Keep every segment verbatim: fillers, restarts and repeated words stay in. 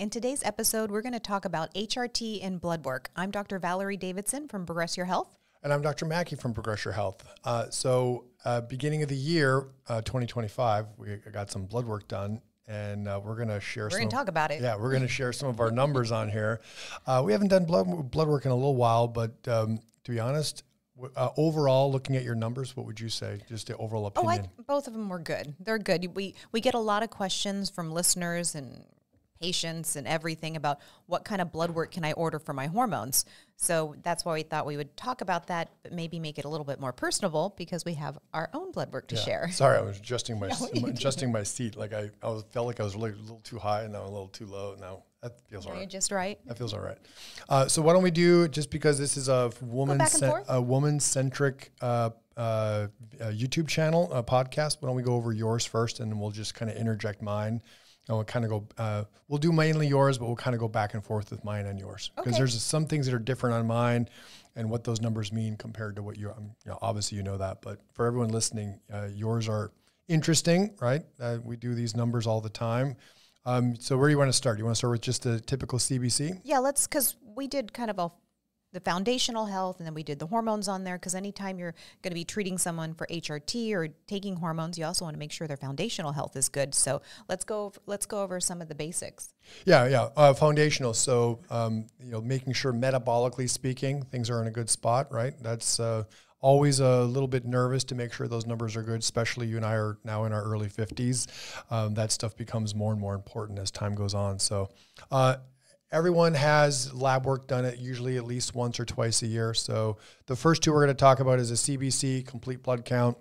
In today's episode, we're going to talk about H R T and blood work. I'm Doctor Valerie Davidson from Progress Your Health. And I'm Doctor Mackey from Progress Your Health. Uh, so uh, beginning of the year, uh, twenty twenty-five, we got some blood work done, and uh, we're going to share We're some... going to talk about it. Yeah, we're going to share some of our numbers on here. Uh, we haven't done blood, blood work in a little while, but um, to be honest, uh, overall, looking at your numbers, what would you say? Just the overall opinion. Oh, I, both of them were good. They're good. We, we get a lot of questions from listeners and patients and everything about what kind of blood work can I order for my hormones. So that's why we thought we would talk about that, but maybe make it a little bit more personable because we have our own blood work to yeah. share. Sorry, I was adjusting my No, adjusting my seat. Like I, I was, felt like I was really a little too high and now a little too low. Now that feels all Are you right. just right? That feels all right. Uh, so why don't we do, just because this is a woman a woman centric uh, uh, uh, YouTube channel, a podcast. Why don't we go over yours first, and then we'll just kind of interject mine. And we'll kind of go, uh, we'll do mainly yours, but we'll kind of go back and forth with mine and yours. Because Okay. there's some things that are different on mine and what those numbers mean compared to what you, um, you know, obviously you know that. But for everyone listening, uh, yours are interesting, right? Uh, we do these numbers all the time. Um, so where do you want to start? You want to start with just a typical C B C? Yeah, let's, because we did kind of a the foundational health, and then we did the hormones on there, because anytime you're going to be treating someone for H R T or taking hormones, you also want to make sure their foundational health is good. So let's go over, let's go over some of the basics. Yeah, yeah, uh, foundational. So, um, you know, making sure metabolically speaking, things are in a good spot, right? That's uh, always a little bit nervous to make sure those numbers are good, especially you and I are now in our early fifties. Um, that stuff becomes more and more important as time goes on. So, uh, everyone has lab work done at usually at least once or twice a year. So the first two we're going to talk about is a C B C, complete blood count.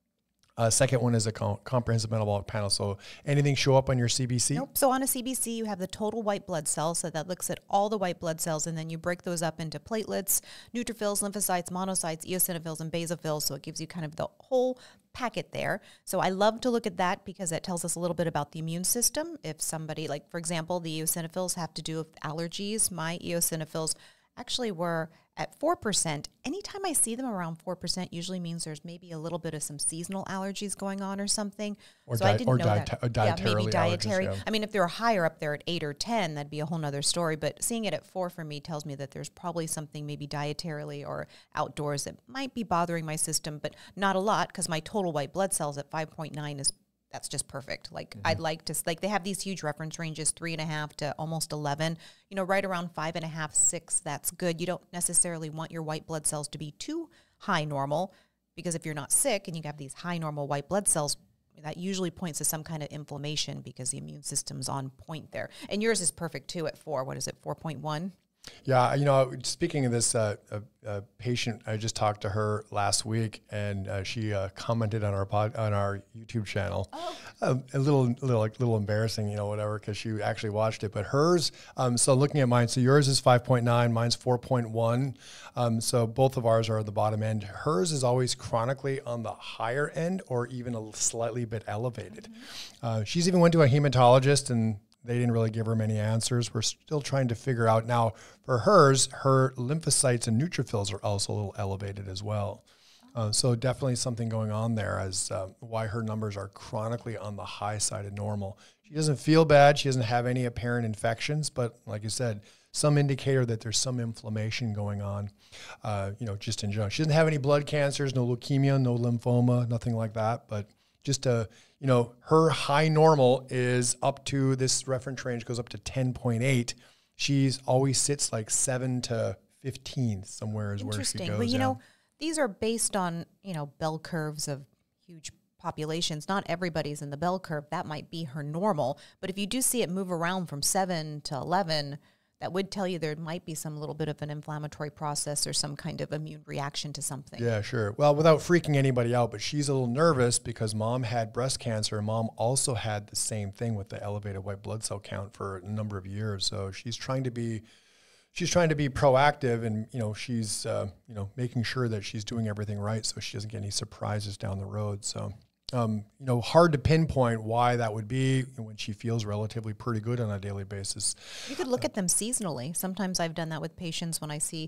Uh, second one is a com- comprehensive metabolic panel. So anything show up on your C B C? Nope. So on a C B C, you have the total white blood cells. So that looks at all the white blood cells, and then you break those up into platelets, neutrophils, lymphocytes, monocytes, eosinophils, and basophils. So it gives you kind of the whole packet there. So I love to look at that because that tells us a little bit about the immune system. If somebody, like for example, the eosinophils have to do with allergies. My eosinophils actually were at four percent. Anytime I see them around four percent usually means there's maybe a little bit of some seasonal allergies going on or something. Or so di- I didn't or know diet- that. or Yeah, maybe dietarily dietary. allergies, yeah. I mean, if they were higher up there at eight or ten, that'd be a whole nother story. But seeing it at four for me tells me that there's probably something maybe dietarily or outdoors that might be bothering my system, but not a lot, because my total white blood cells at five point nine is that's just perfect. Like mm-hmm. I'd like to, like they have these huge reference ranges, three and a half to almost eleven, you know, right around five and a half, six, that's good. You don't necessarily want your white blood cells to be too high normal, because if you're not sick and you have these high normal white blood cells, that usually points to some kind of inflammation because the immune system's on point there. And yours is perfect too at four. What is it, four point one? Yeah, you know, speaking of this uh, uh, uh, patient, I just talked to her last week, and uh, she uh, commented on our pod, on our YouTube channel. Oh. Uh, a little, little, like, little embarrassing, you know, whatever, because she actually watched it. But hers, um, so looking at mine, so yours is five point nine, mine's four point one. Um, so both of ours are at the bottom end. Hers is always chronically on the higher end, or even a slightly bit elevated. Mm-hmm. Uh, she's even went to a hematologist, and they didn't really give her many answers. We're still trying to figure out. Now, for hers, her lymphocytes and neutrophils are also a little elevated as well. Uh, so definitely something going on there as uh, why her numbers are chronically on the high side of normal. She doesn't feel bad. She doesn't have any apparent infections, but like you said, some indicator that there's some inflammation going on, uh, you know, just in general. She doesn't have any blood cancers, no leukemia, no lymphoma, nothing like that, but just a, you know, her high normal is up to, this reference range goes up to ten point eight. She's always sits like seven to fifteen somewhere is where she goes. Interesting. Well, you know, these are based on, you know, bell curves of huge populations. Not everybody's in the bell curve. That might be her normal. But if you do see it move around from seven to eleven, that would tell you there might be some little bit of an inflammatory process or some kind of immune reaction to something. Yeah, sure. Well, without freaking anybody out, but she's a little nervous because mom had breast cancer. Mom also had the same thing with the elevated white blood cell count for a number of years. So she's trying to be, she's trying to be proactive, and, you know, she's, uh, you know, making sure that she's doing everything right so she doesn't get any surprises down the road. So, Um, you know, hard to pinpoint why that would be when she feels relatively pretty good on a daily basis. You could look uh, at them seasonally. Sometimes I've done that with patients when I see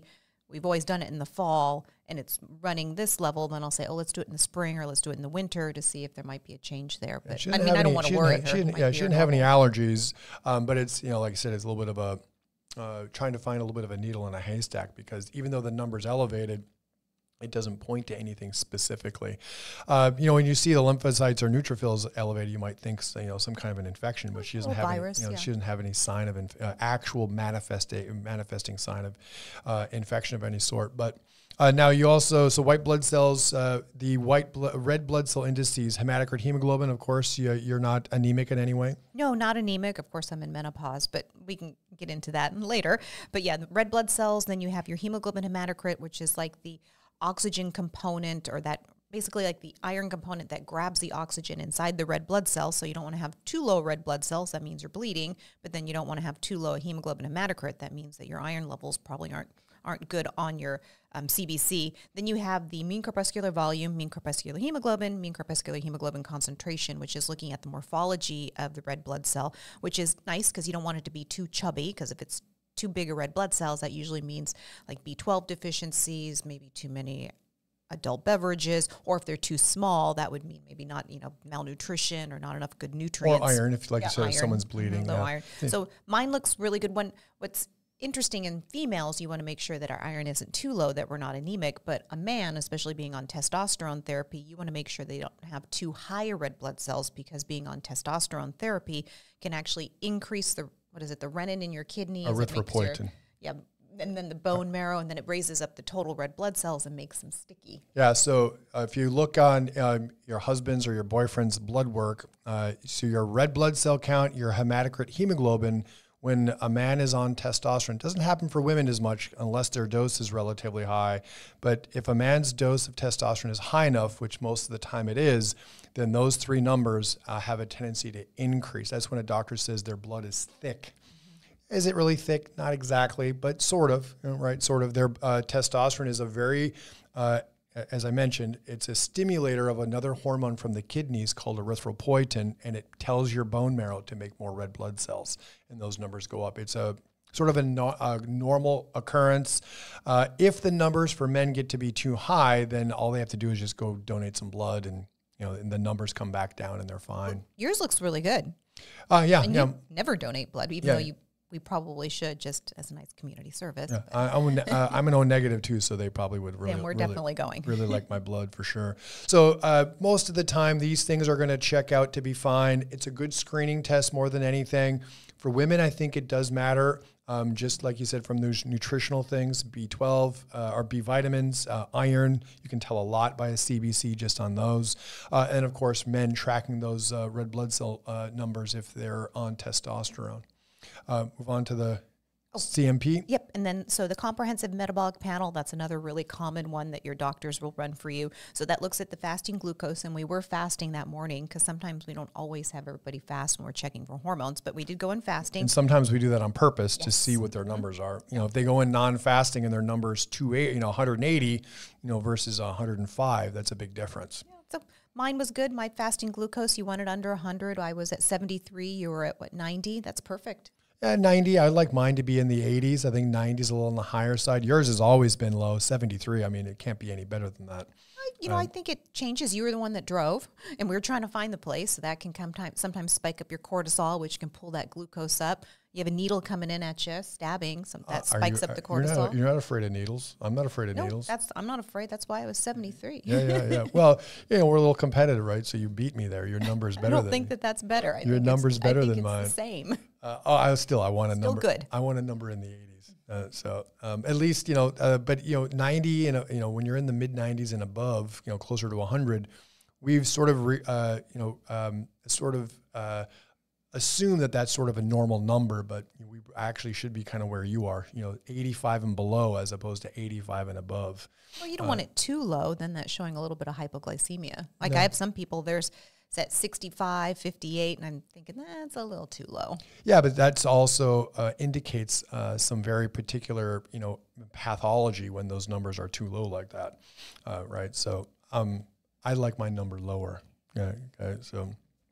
we've always done it in the fall and it's running this level, then I'll say, oh, let's do it in the spring or let's do it in the winter to see if there might be a change there. But yeah, I mean, I don't want to worry have, her. She didn't, yeah, she didn't have any allergies, um, but it's, you know, like I said, it's a little bit of a, uh, trying to find a little bit of a needle in a haystack, because even though the number's elevated, it doesn't point to anything specifically. Uh, you know, when you see the lymphocytes or neutrophils elevated, you might think, you know, some kind of an infection, but she doesn't have virus, any, you know, yeah. she doesn't have any sign of inf- uh, actual manifesting manifesting sign of uh, infection of any sort. But uh, now you also, so white blood cells, uh, the white blo- red blood cell indices, hematocrit, hemoglobin. Of course, you, you're not anemic in any way. No, not anemic. Of course, I'm in menopause, but we can get into that later. But yeah, the red blood cells. Then you have your hemoglobin, hematocrit, which is like the oxygen component, or that basically like the iron component that grabs the oxygen inside the red blood cell. So you don't want to have too low red blood cells. That means you're bleeding, but then you don't want to have too low hemoglobin hematocrit. That means that your iron levels probably aren't aren't good on your um, C B C. Then you have the mean corpuscular volume, mean corpuscular hemoglobin, mean corpuscular hemoglobin concentration, which is looking at the morphology of the red blood cell, which is nice because you don't want it to be too chubby, because if it's too big of red blood cells, that usually means like B twelve deficiencies, maybe too many adult beverages, or if they're too small, that would mean maybe not, you know, malnutrition or not enough good nutrients. Or iron, if like yeah, you said, iron. if someone's bleeding. Mm-hmm, low yeah. iron. So mine looks really good. When what's interesting in females, you want to make sure that our iron isn't too low, that we're not anemic. But a man, especially being on testosterone therapy, you want to make sure they don't have too high red blood cells, because being on testosterone therapy can actually increase the, what is it, the renin in your kidney? Erythropoietin. Yeah, and then the bone marrow, and then it raises up the total red blood cells and makes them sticky. Yeah, so uh, if you look on um, your husband's or your boyfriend's blood work, uh, so your red blood cell count, your hematocrit, hemoglobin, when a man is on testosterone, it doesn't happen for women as much unless their dose is relatively high. But if a man's dose of testosterone is high enough, which most of the time it is, then those three numbers uh, have a tendency to increase. That's when a doctor says their blood is thick. Mm-hmm. Is it really thick? Not exactly, but sort of, you know, right? Sort of. Their uh, testosterone is a very, uh, as I mentioned, it's a stimulator of another hormone from the kidneys called erythropoietin, and it tells your bone marrow to make more red blood cells, and those numbers go up. It's a sort of a, no, a normal occurrence. Uh, if the numbers for men get to be too high, then all they have to do is just go donate some blood, and you know, and the numbers come back down, and they're fine. Yours looks really good. Uh, yeah, and yeah. you never donate blood, even Yeah. though you we probably should, just as a nice community service. Yeah, I, I'm, uh, I'm an O negative too, so they probably would really. And we're really, definitely going. really like my blood for sure. So uh, most of the time, these things are going to check out to be fine. It's a good screening test more than anything. For women, I think it does matter. Um, just like you said, from those nutritional things, B twelve uh, or B vitamins, uh, iron, you can tell a lot by a C B C just on those. Uh, and of course, men tracking those uh, red blood cell uh, numbers if they're on testosterone. Uh, move on to the C M P. Yep. And then, so the comprehensive metabolic panel, that's another really common one that your doctors will run for you. So that looks at the fasting glucose, and we were fasting that morning, because sometimes we don't always have everybody fast when we're checking for hormones, but we did go in fasting. And sometimes we do that on purpose Yes. to see what their numbers are. You know, if they go in non-fasting and their number's two eighty, you know, one hundred eighty, you know, versus one hundred five, that's a big difference. Yeah, so mine was good. My fasting glucose, you wanted under one hundred. I was at seventy-three. You were at what, ninety? That's perfect. At ninety, I'd like mine to be in the eighties. I think ninety is a little on the higher side. Yours has always been low, seventy-three. I mean, it can't be any better than that. I, you know, um, I think it changes. You were the one that drove, and we were trying to find the place. So that can come time, sometimes spike up your cortisol, which can pull that glucose up. You have a needle coming in at you, stabbing. Some that uh, spikes you, up the you're cortisol. Not, you're not afraid of needles. I'm not afraid of no, needles. That's I'm not afraid. That's why I was seventy-three. Yeah, yeah, yeah. Well, you know, we're a little competitive, right? So you beat me there. Your number's better. I don't than think that that's better. I your think number's better I think than it's mine. The same. Uh, oh, I still I want a still number. Good. I want a number in the eighties. Uh, so um, at least you know, uh, but you know, ninety and uh, you know, when you're in the mid nineties and above, you know, closer to one hundred, we've sort of re, uh, you know, um, sort of uh, assume that that's sort of a normal number, but we actually should be kind of where you are, you know, eighty-five and below as opposed to eighty-five and above. Well, you don't uh, want it too low, then that's showing a little bit of hypoglycemia. Like no. I have some people, there's it's at sixty-five, fifty-eight, and I'm thinking that's a little too low. Yeah, but that's also uh, indicates uh, some very particular, you know, pathology when those numbers are too low like that, uh, right? So um, I like my number lower. Yeah, okay, so...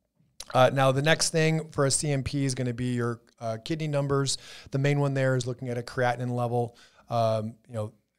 Uh, now, the next thing for a C M P is going to be your uh, kidney numbers. The main one there is looking at a creatinine level. Um, you know,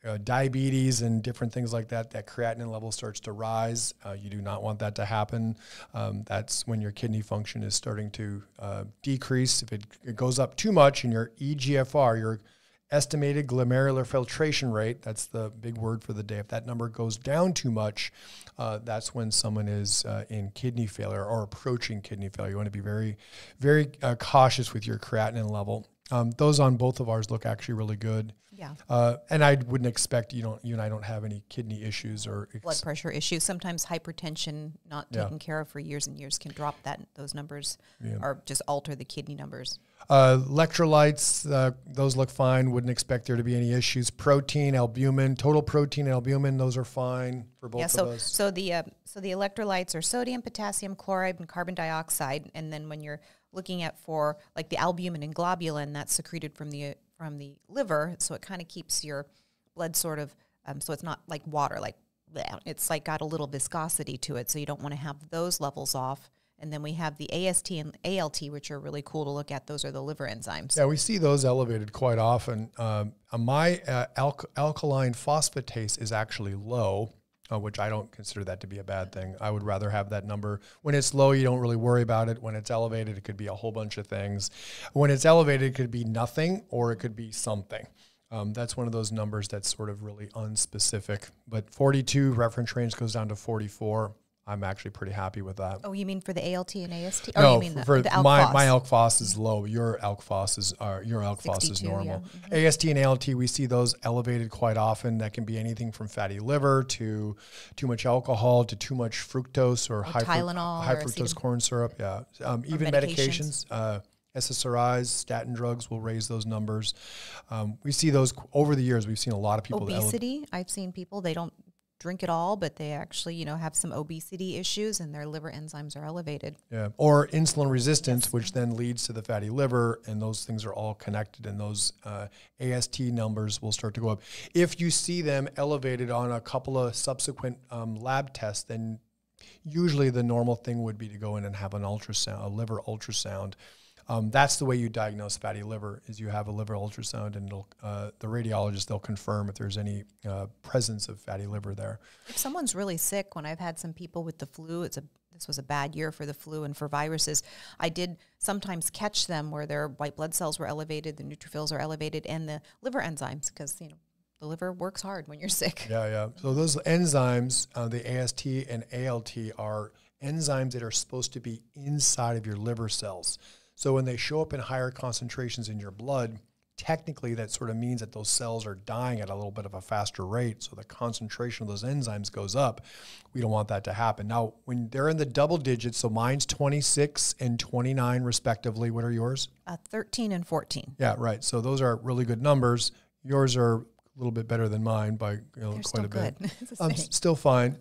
uh, diabetes and different things like that, that creatinine level starts to rise. Uh, you do not want that to happen. Um, that's when your kidney function is starting to uh, decrease. If it, it goes up too much in your E G F R, your estimated glomerular filtration rate, that's the big word for the day. If that number goes down too much, uh, that's when someone is uh, in kidney failure or approaching kidney failure. You want to be very, very uh, cautious with your creatinine level. Um, those on both of ours look actually really good. Yeah. Uh, and I wouldn't expect you don't you and I don't have any kidney issues or ex- blood pressure issues. Sometimes hypertension not Yeah. taken care of for years and years can drop that those numbers Yeah. or just alter the kidney numbers. Uh, electrolytes, uh, those look fine. Wouldn't expect there to be any issues. Protein, albumin, total protein, albumin, those are fine for both yeah, so, of us. So the uh, so the electrolytes are sodium, potassium, chloride, and carbon dioxide. And then when you're looking at for like the albumin and globulin, that's secreted from the from the liver, so it kind of keeps your blood sort of um, so it's not like water, like bleh. It's like got a little viscosity to it, so you don't want to have those levels off. And then we have the A S T and A L T, which are really cool to look at. Those are the liver enzymes. Yeah, we see those elevated quite often. Um, uh, my uh, alk- alkaline phosphatase is actually low, uh, which I don't consider that to be a bad thing. I would rather have that number. When it's low, you don't really worry about it. When it's elevated, it could be a whole bunch of things. When it's elevated, it could be nothing or it could be something. Um, that's one of those numbers that's sort of really unspecific. But forty-two, reference range goes down to forty-four. I'm actually pretty happy with that. Oh, you mean for the A L T and A S T? No, or you mean for, the, for the my alk phos? my alk phos is low. Your alk phos is uh, your alk phos is sixty-two, normal. yeah. Mm-hmm. A S T and A L T, we see those elevated quite often. That can be anything from fatty liver to too much alcohol to too much fructose or, Or high, Tylenol high or fructose acetam- corn syrup. Yeah, um, even medications. medications. Uh, S S R Is, statin drugs will raise those numbers. Um, we see those over the years. We've seen a lot of people. that ele- Obesity, I've seen people, they don't drink it all, but they actually, you know, have some obesity issues and their liver enzymes are elevated. Yeah, or insulin resistance, which then leads to the fatty liver, and those things are all connected, and those uh, A S T numbers will start to go up. If you see them elevated on a couple of subsequent um, lab tests, then usually the normal thing would be to go in and have an ultrasound, a liver ultrasound. Um, that's the way you diagnose fatty liver, is you have a liver ultrasound, and it'll, uh, the radiologist, they'll confirm if there's any uh, presence of fatty liver there. If someone's really sick, when I've had some people with the flu, it's a this was a bad year for the flu and for viruses, I did sometimes catch them where their white blood cells were elevated, the neutrophils are elevated, and the liver enzymes, because, you know, the liver works hard when you're sick. Yeah, yeah. So those enzymes, uh, the A S T and A L T, are enzymes that are supposed to be inside of your liver cells. So when they show up in higher concentrations in your blood, technically that sort of means that those cells are dying at a little bit of a faster rate. So the concentration of those enzymes goes up. We don't want that to happen. Now, when they're in the double digits, so mine's twenty-six and twenty-nine respectively. What are yours? Uh, thirteen and fourteen. Yeah, right. So those are really good numbers. Yours are a little bit better than mine by, you know, They're quite still a bit. good. It's the Um, same. still fine.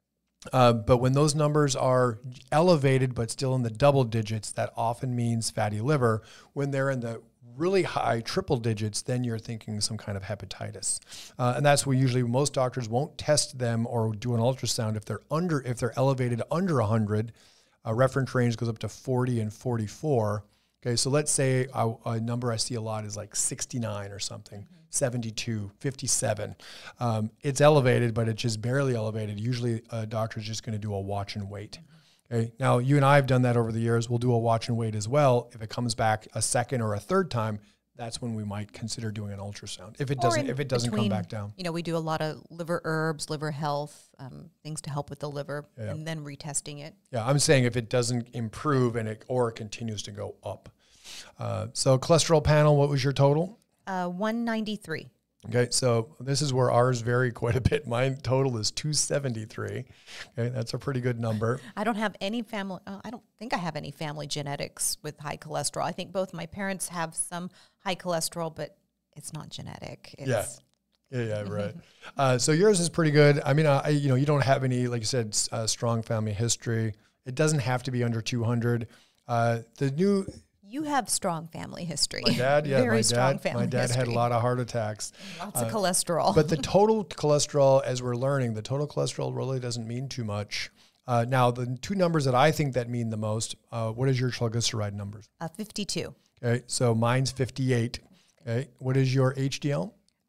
Uh, but when those numbers are elevated but still in the double digits, that often means fatty liver. When they're in the really high triple digits, then you're thinking some kind of hepatitis. Uh, and that's where usually most doctors won't test them or do an ultrasound if they're under, if they're elevated under one hundred. A reference range goes up to forty and forty-four. Okay, so let's say a, a number I see a lot is like sixty-nine or something, mm-hmm. seventy-two, fifty-seven. Um, it's elevated, but it's just barely elevated. Usually a doctor's just going to do a watch and wait. Okay, now you and I have done that over the years. We'll do a watch and wait as well. If it comes back a second or a third time, that's when we might consider doing an ultrasound. If it doesn't, if it doesn't between, come back down. You know, we do a lot of liver herbs, liver health, um, things to help with the liver, Yeah. and then retesting it. Yeah, I'm saying if it doesn't improve and it or it continues to go up. Uh, so cholesterol panel, what was your total? Uh, one ninety-three. Okay, so this is where ours vary quite a bit. Mine total is two seventy-three. Okay, that's a pretty good number. I don't have any family, uh, I don't think I have any family genetics with high cholesterol. I think both my parents have some high cholesterol, but it's not genetic. It's, Yeah. Yeah, yeah, right. uh, so yours is pretty good. I mean, I, you know, you don't have any, like you said, uh, strong family history. It doesn't have to be under two hundred. Uh, the new... You have strong family history. My dad, yeah, Very my strong dad, family my dad history. had a lot of heart attacks. Lots of cholesterol. But the total cholesterol, as we're learning, the total cholesterol really doesn't mean too much. Uh, now, the two numbers that I think that mean the most, uh, what is your triglyceride numbers? uh, fifty-two. Okay, so mine's fifty-eight. Okay, what is your H D L? Uh,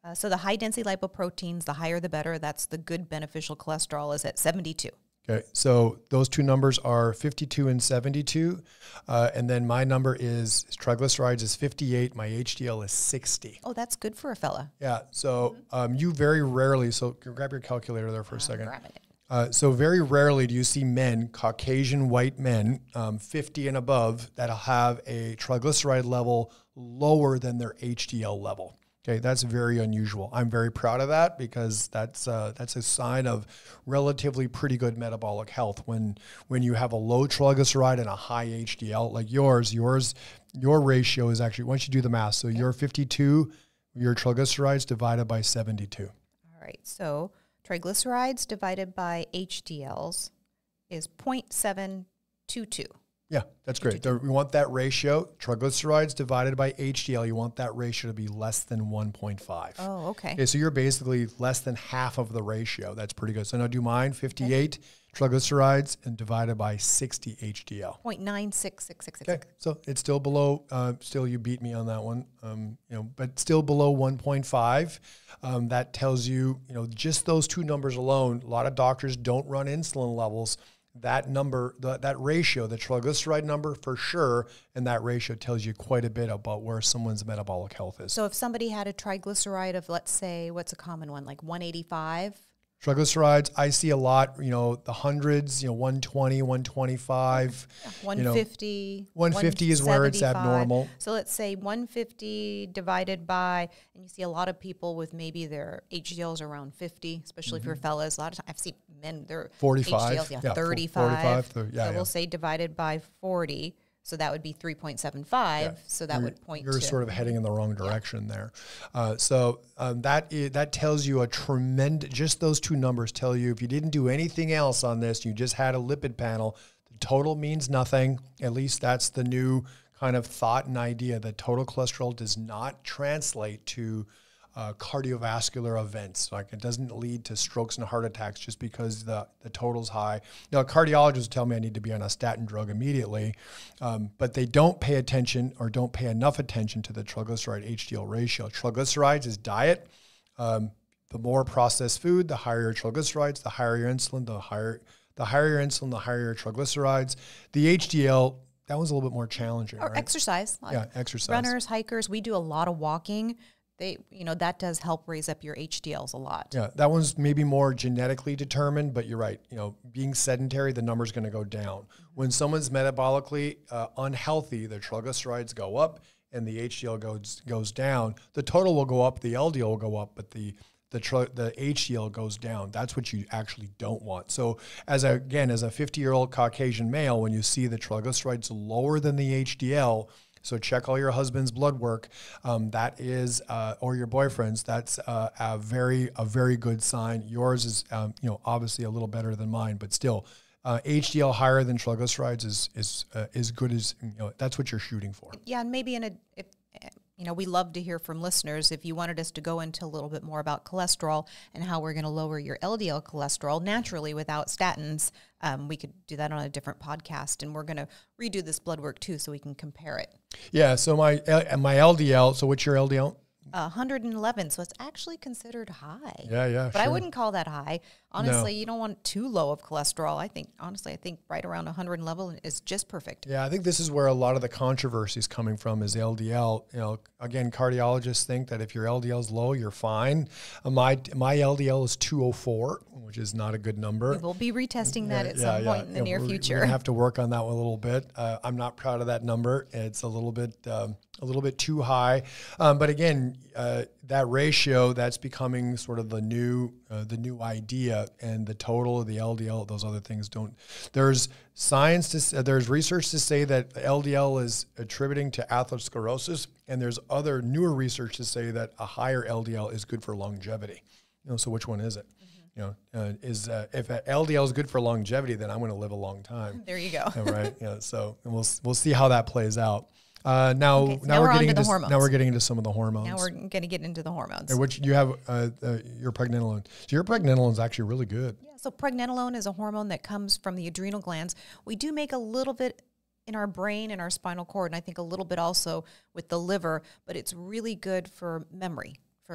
Uh, so the high density lipoproteins, the higher the better. That's the good beneficial cholesterol is at seventy-two. Okay, so those two numbers are fifty-two and seventy-two. Uh, and then my number is triglycerides is fifty-eight. My H D L is sixty. Oh, that's good for a fella. Yeah, so um, you very rarely, so grab your calculator there for a I'm second. grabbing it. Uh, so very rarely do you see men, Caucasian white men, um, fifty and above, that'll have a triglyceride level lower than their H D L level. Okay, that's very unusual. I'm very proud of that because that's uh, that's a sign of relatively pretty good metabolic health. When when you have a low triglyceride and a high H D L like yours, yours your ratio is actually, once you do the math, so you're fifty-two, your triglycerides divided by seventy-two. All right, so triglycerides divided by H D Ls is zero point seven two two. Yeah, that's great. We want that ratio, triglycerides divided by H D L, you want that ratio to be less than one point five. Oh, okay. Okay, so you're basically less than half of the ratio. That's pretty good. So now do mine, fifty-eight okay. triglycerides and divided by sixty H D L. zero point nine six six six six. Okay, so it's still below, uh, still you beat me on that one, um, you know, but still below one point five. Um, that tells you, you know, just those two numbers alone, a lot of doctors don't run insulin levels. That number, the, that ratio, the triglyceride number for sure, and that ratio tells you quite a bit about where someone's metabolic health is. So if somebody had a triglyceride of, let's say, what's a common one, like one eighty-five? Triglycerides, I see a lot, you know, the hundreds, you know, one twenty, one twenty-five. Yeah, one fifty. You know, one fifty is where it's abnormal. So let's say one fifty divided by, and you see a lot of people with maybe their H D Ls around fifty, especially mm-hmm. if you're fellas. A lot of times I've seen men, their forty-five, H D Ls, yeah, yeah thirty-five. forty-five, yeah, so yeah. we'll say divided by forty. So that would be three point seven five. Yeah. So that you're, would point you're to... You're sort of heading in the wrong direction yeah. there. Uh, so um, that is, that tells you a tremendous, just those two numbers tell you if you didn't do anything else on this, you just had a lipid panel, the total means nothing. At least that's the new kind of thought and idea that total cholesterol does not translate to Uh, cardiovascular events. Like it doesn't lead to strokes and heart attacks just because the, the total's high. Now, cardiologists tell me I need to be on a statin drug immediately, um, but they don't pay attention or don't pay enough attention to the triglyceride H D L ratio. Triglycerides is diet. Um, the more processed food, the higher your triglycerides, the higher your insulin, the higher the higher your insulin, the higher your triglycerides. The H D L, that one's a little bit more challenging. Or right? exercise. Like yeah, exercise. Runners, hikers, we do a lot of walking. They, you know, that does help raise up your H D Ls a lot. Yeah, that one's maybe more genetically determined, but you're right. You know, being sedentary, the number's going to go down. When someone's metabolically uh, unhealthy, their triglycerides go up and the H D L goes goes down. The total will go up, the L D L will go up, but the the tri- the H D L goes down. That's what you actually don't want. So as a, again, as a fifty-year-old Caucasian male, when you see the triglycerides lower than the H D L, so check all your husband's blood work. Um, that is, uh, or your boyfriend's. That's uh, a very, a very good sign. Yours is, um, you know, obviously a little better than mine, but still, uh, H D L higher than triglycerides is is uh, as good as, you know, that's what you're shooting for. Yeah, and maybe in a, if, you know, we love to hear from listeners. If you wanted us to go into a little bit more about cholesterol and how we're going to lower your L D L cholesterol naturally without statins, um, we could do that on a different podcast. And we're going to redo this blood work too, so we can compare it. Yeah. So my uh, my L D L. So what's your L D L? Uh, one hundred eleven, so it's actually considered high. Yeah, yeah, But sure. I wouldn't call that high. Honestly, No. you don't want too low of cholesterol. I think, honestly, I think right around one hundred level is just perfect. Yeah, I think this is where a lot of the controversy is coming from is L D L. You know, again, cardiologists think that if your L D L is low, you're fine. Uh, my my L D L is two oh four, which is not a good number. We will be retesting that Yeah, at yeah, some yeah. point in the Yeah, near we're, future. We're gonna have to work on that one a little bit. Uh, I'm not proud of that number. It's a little bit um, a little bit too high. Um, but again, uh, that ratio, that's becoming sort of the new uh, the new idea, and the total of the L D L, those other things don't. There's science to uh, there's research to say that L D L is attributing to atherosclerosis, and there's other newer research to say that a higher L D L is good for longevity. You know, so which one is it? You know, uh, is uh, if L D L is good for longevity, then I'm going to live a long time. There you go. Yeah, right. Yeah. So and we'll we'll see how that plays out. Uh, now, Okay, so now, now we're, we're getting on to into the hormones. now we're getting into some of the hormones. Now we're going to get into the hormones. And which you have uh, uh, your pregnenolone. So your pregnenolone is actually really good. Yeah, so pregnenolone is a hormone that comes from the adrenal glands. We do make a little bit in our brain and our spinal cord, and I think a little bit also with the liver, but it's really good for memory, for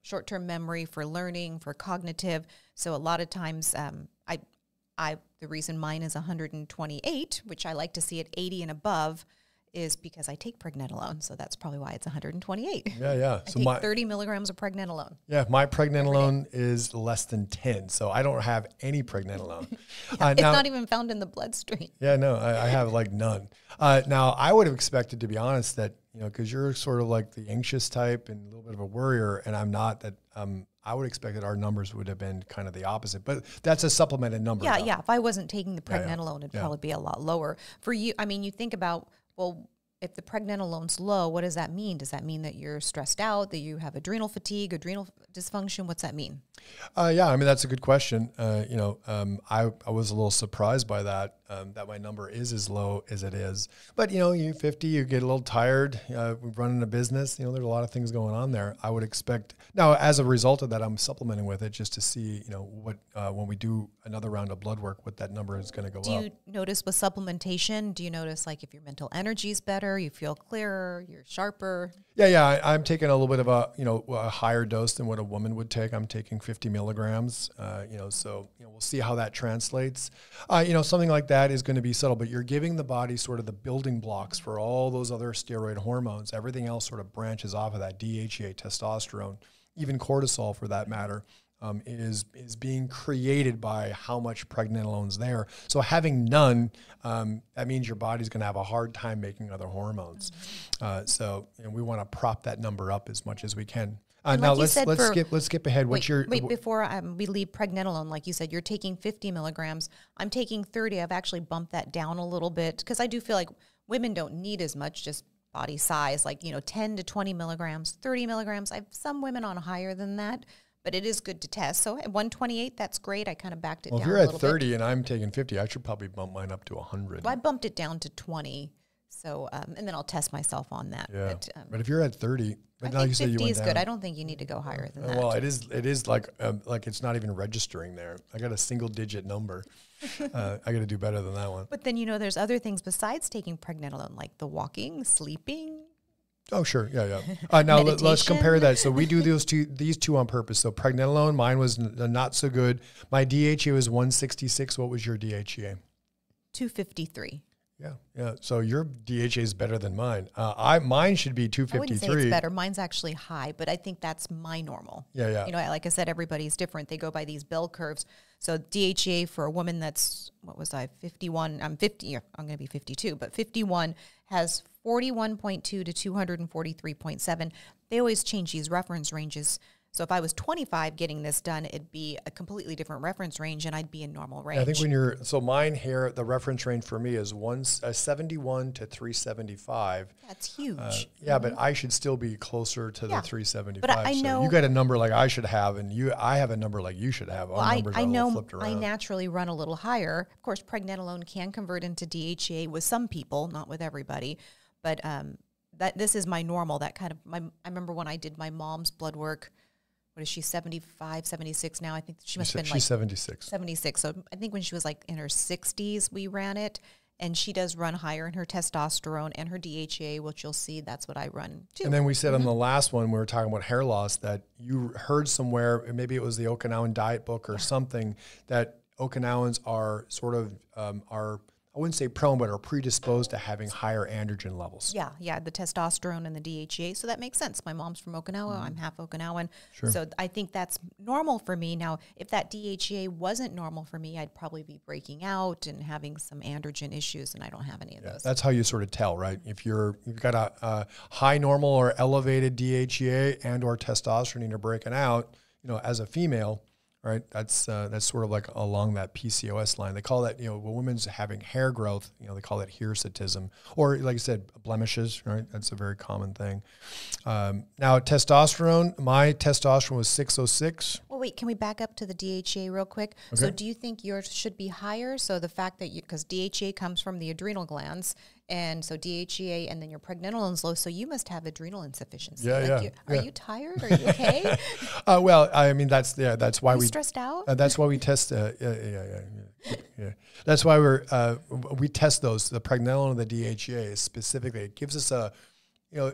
short-term memory, for learning, for cognitive. So a lot of times, um, I, I, the reason mine is one hundred twenty-eight, which I like to see at eighty and above, is because I take pregnenolone. So that's probably why it's one hundred twenty-eight. Yeah, yeah. I so take my, thirty milligrams of pregnenolone. Yeah, my pregnenolone is less than ten, so I don't have any pregnenolone. Yeah, uh, it's now, not even found in the bloodstream. Yeah, no, I, I have like none. Uh, now, I would have expected, to be honest, that, you know, because you're sort of like the anxious type and a little bit of a worrier, and I'm not, that um, I would expect that our numbers would have been kind of the opposite. But that's a supplemented number. Yeah, though. yeah. If I wasn't taking the Yeah, yeah. pregnenolone, it'd Yeah. probably be a lot lower. For you, I mean, you think about, well, if the pregnenolone's low, what does that mean? Does that mean that you're stressed out, that you have adrenal fatigue, adrenal dysfunction? What's that mean? Uh, yeah, I mean, that's a good question. Uh, you know, um, I, I was a little surprised by that, um, that my number is as low as it is. But, you know, you fifty, you get a little tired, uh, running a business, you know, there's a lot of things going on there. I would expect, now, as a result of that, I'm supplementing with it just to see, you know, what, uh, when we do another round of blood work, what that number is going to go Do up. you notice with supplementation, do you notice like if your mental energy is better, you feel clearer, you're sharper? Yeah, yeah, I, I'm taking a little bit of a, you know, a higher dose than what a woman would take. I'm taking fifty milligrams, uh, you know, so, you know, we'll see how that translates. Uh, you know, something like that is going to be subtle, but you're giving the body sort of the building blocks for all those other steroid hormones. Everything else sort of branches off of that. D H E A, testosterone, even cortisol for that matter. Um, is is being created by how much pregnenolone's there. So having none, um, that means your body's going to have a hard time making other hormones. Mm-hmm. uh, so you know, we want to prop that number up as much as we can. Uh, And now like you let's said let's for- skip let's skip ahead. What's Wait, your wait wh- before um, we leave pregnenolone, like you said, you're taking fifty milligrams. I'm taking thirty. I've actually bumped that down a little bit because I do feel like women don't need as much, just body size, like, you know, ten to twenty milligrams, thirty milligrams. I have some women on higher than that, but it is good to test. So at one twenty-eight, that's great. I kind of backed it well, if down you're a at little thirty bit. and I'm taking fifty, I should probably bump mine up to one hundred. Well, I bumped it down to twenty. So, um, and then I'll test myself on that. Yeah, But, um, but if you're at thirty, I but now think you say you fifty went is down. good. I don't think you need to go higher than that. Well, it is. It is like um, like it's not even registering there. I got a single digit number. uh, I got to do better than that one. But then, you know, there's other things besides taking pregnenolone, like the walking, sleeping. Oh, sure. Yeah, yeah. Uh, now let, let's compare Meditation. that. So we do those two, these two on purpose. So pregnenolone, mine was n- not so good. My D H E A was one sixty-six. What was your D H E A? two fifty-three. Yeah, yeah. So your D H E A is better than mine. Uh, I mine should be two I wouldn't say fifty-three. it's better. Mine's actually high, but I think that's my normal. Yeah, yeah. You know, like I said, everybody's different. They go by these bell curves. So D H E A for a woman that's, what was I, fifty-one, I'm fifty, I'm going to be fifty-two, but fifty-one has forty-one point two to two forty-three point seven. They always change these reference ranges. So if I was twenty-five getting this done, it'd be a completely different reference range and I'd be in normal range. I think when you're, so mine here, the reference range for me is one uh, seventy-one to three seventy-five. That's huge. Uh, yeah, but I should still be closer to Yeah. the three seventy-five. But I so know- you got a number like I should have, and you, I have a number like you should have. Our Well, I, numbers I are a little know flipped I around. naturally run a little higher. Of course, pregnenolone can convert into D H E A with some people, not with everybody. But um, that this is my normal. That kind of my. I remember when I did my mom's blood work. What is she, seventy-five, seventy-six now? I think she must She's have been she's like seventy-six. seventy-six. So I think when she was like in her sixties, we ran it. And she does run higher in her testosterone and her D H E A, which you'll see that's what I run too. And then we said on the last one, we were talking about hair loss, that you heard somewhere, maybe it was the Okinawan diet book or something, that Okinawans are sort of, um, are, I wouldn't say prone, but are predisposed to having higher androgen levels. Yeah, yeah, the testosterone and the D H E A. So that makes sense. My mom's from Okinawa. Mm-hmm. I'm half Okinawan. Sure. So I think that's normal for me. Now, if that D H E A wasn't normal for me, I'd probably be breaking out and having some androgen issues, and I don't have any of Yeah, those. that's how you sort of tell, right? If you're, you've got a, a high normal or elevated D H E A and or testosterone and you're breaking out, you know, as a female, right? That's uh, that's sort of like along that P C O S line. They call that, you know, when women's having hair growth, you know, they call that hirsutism, or like I said, blemishes, right? That's a very common thing. Um, now, testosterone, my testosterone was six oh six. Well, wait, can we back up to the D H E A real quick? So Okay. do you think yours should be higher? So the fact that you, because D H E A comes from the adrenal glands, and so D H E A and then your pregnenolone's low, so you must have adrenal insufficiency. Yeah, Like yeah, you, are yeah. you tired? Are you okay? Uh, well, I mean, that's, yeah, that's why Are you we, stressed out? Uh, that's why we test. Uh, yeah, yeah, yeah, yeah, yeah. That's why we're uh, we test those. The pregnenolone and the D H E A specifically. It gives us a, you know,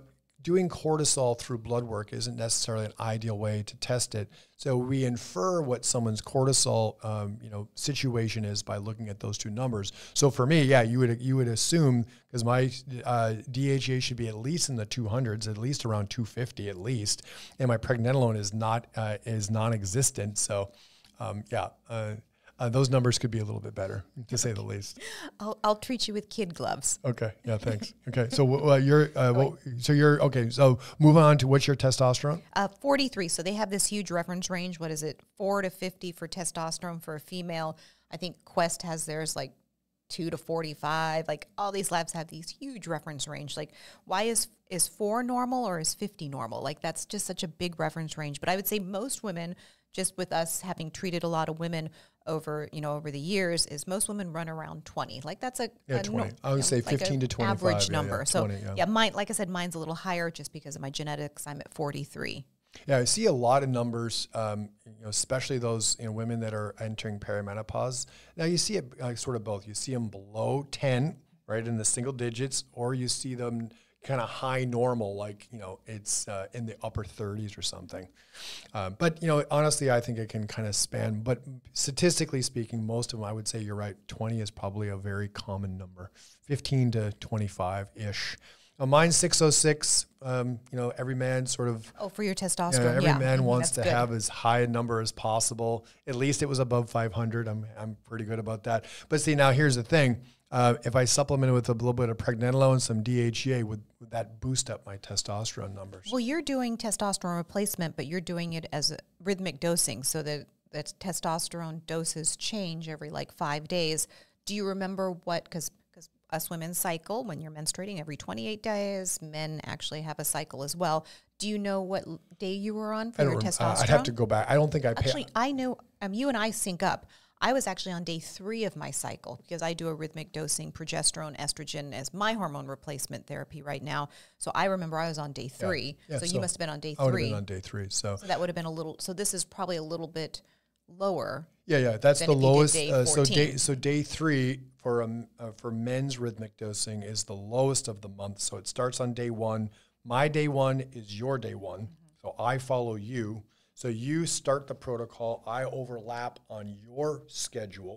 doing cortisol through blood work isn't necessarily an ideal way to test it. So we infer what someone's cortisol, um, you know, situation is by looking at those two numbers. So for me, yeah, you would you would assume, because my uh, D H E A should be at least in the two hundreds, at least around two fifty at least, and my pregnenolone is not uh, is non-existent. So um, yeah. Uh, Uh, those numbers could be a little bit better, to say the least. I'll, I'll treat you with kid gloves. Okay. Yeah. Thanks. Okay. So uh, you're, uh, what, so you're okay. So move on to what's your testosterone? Uh, forty-three. So they have this huge reference range. What is it? Four to fifty for testosterone for a female. I think Quest has theirs like two to forty-five. Like all these labs have these huge reference range. Like why is is four normal or is fifty normal? Like that's just such a big reference range. But I would say most women, just with us having treated a lot of women over, you know, over the years, is most women run around twenty. Like that's a, yeah, a twenty. No, I would say like fifteen to twenty-five. Average yeah, number. yeah, so twenty, yeah. yeah, mine, like I said, mine's a little higher just because of my genetics. I'm at forty-three. Yeah, I see a lot of numbers, um, you know, especially those you know, women that are entering perimenopause. Now you see it uh, sort of both. You see them below ten, right, in the single digits, or you see them kind of high normal, like, you know, it's uh, in the upper thirties or something. Uh, but, you know, honestly, I think it can kind of span. But statistically speaking, most of them, I would say you're right, twenty is probably a very common number, fifteen to twenty-five-ish. Uh, mine's six oh six. Um, you know, every man sort of... Oh, for your testosterone, you know, every yeah. man Mm-hmm, wants to good. have as high a number as possible. At least it was above five hundred. I'm I'm pretty good about that. But see, now here's the thing. Uh, if I supplement it with a little bit of pregnenolone and some D H E A, would, would that boost up my testosterone numbers? Well, you're doing testosterone replacement, but you're doing it as a rhythmic dosing, so that, that testosterone doses change every like five days. Do you remember what, because because us women cycle when you're menstruating every twenty-eight days, men actually have a cycle as well. Do you know what l- day you were on for I your don't rem- testosterone? uh, I'd have to go back. I don't think I pay. Actually, I know, um, you and I sync up. I was actually on day three of my cycle because I do a rhythmic dosing, progesterone, estrogen as my hormone replacement therapy right now. So I remember I was on day three. Yeah, so, so you must have been on day I would have three. been on day three. So, So that would have been a little, so this is probably a little bit lower. yeah, yeah, that's than the if you did lowest. day Uh, so fourteen. day so day three for um, uh, for men's rhythmic dosing is the lowest of the month. So it starts on day one. My day one is your day one. Mm-hmm. So I follow you. So you start the protocol. I overlap on your schedule.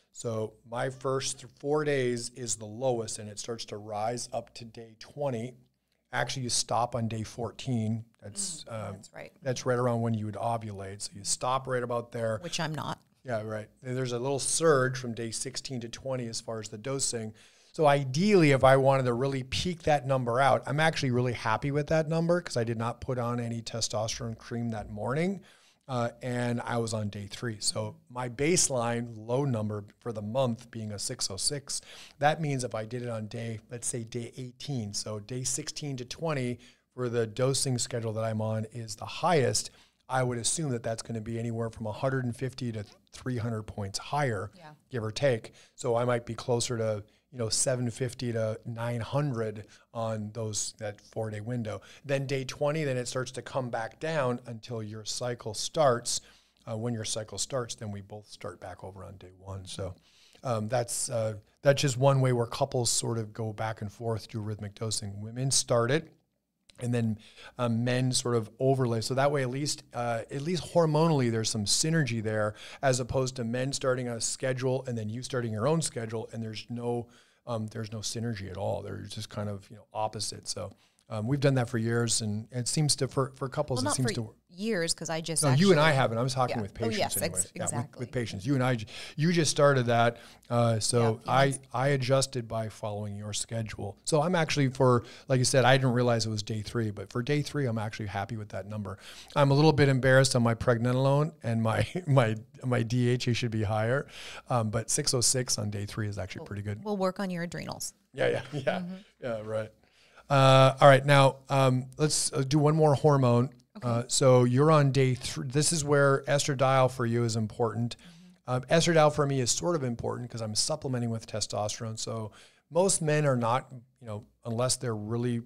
So my first th- four days is the lowest, and it starts to rise up to day twenty. Actually, you stop on day fourteen. That's Mm, um, that's right. That's right around when you would ovulate. So you stop right about there. Which I'm not. Yeah, right. And there's a little surge from day sixteen to twenty as far as the dosing. So ideally, if I wanted to really peak that number out, I'm actually really happy with that number because I did not put on any testosterone cream that morning. Uh, and I was on day three. So my baseline low number for the month being a six oh six, that means if I did it on day, let's say day eighteen, so day sixteen to twenty for the dosing schedule that I'm on is the highest, I would assume that that's going to be anywhere from one hundred fifty to three hundred points higher, Yeah. give or take. So I might be closer to, you know, seven fifty to nine hundred on those, that four day window. Then day twenty, then it starts to come back down until your cycle starts. Uh, when your cycle starts, then we both start back over on day one. So um, that's, uh, that's just one way where couples sort of go back and forth through rhythmic dosing. Women start it, and then um, men sort of overlay. So that way, at least, uh, at least hormonally, there's some synergy there, as opposed to men starting a schedule and then you starting your own schedule, and there's no, um, there's no synergy at all. They're just kind of, you know, opposite. So um, we've done that for years, and it seems to for for couples, Well, it not seems for to work. years because I just No, actually, you and I haven't. I was talking Yeah. with Oh, patients. yes, ex- anyways. Yeah, with- exactly. with, patients. You and I, you just started that. Uh, so Yeah, I, yeah. I adjusted by following your schedule. So I'm actually for, like you said, I didn't realize it was day three, but for day three, I'm actually happy with that number. I'm a little bit embarrassed on my pregnenolone, and my, my, my D H E A should be higher. Um, but six oh six on day three is actually pretty good. we'll work on your adrenals. Yeah, yeah, yeah, Mm-hmm. yeah, right. Uh, all right, now um, let's uh, do one more hormone. Uh, so you're on day three. This is where estradiol for you is important. Mm-hmm. Um, estradiol for me is sort of important because I'm supplementing with testosterone. So most men are not, you know, unless they're really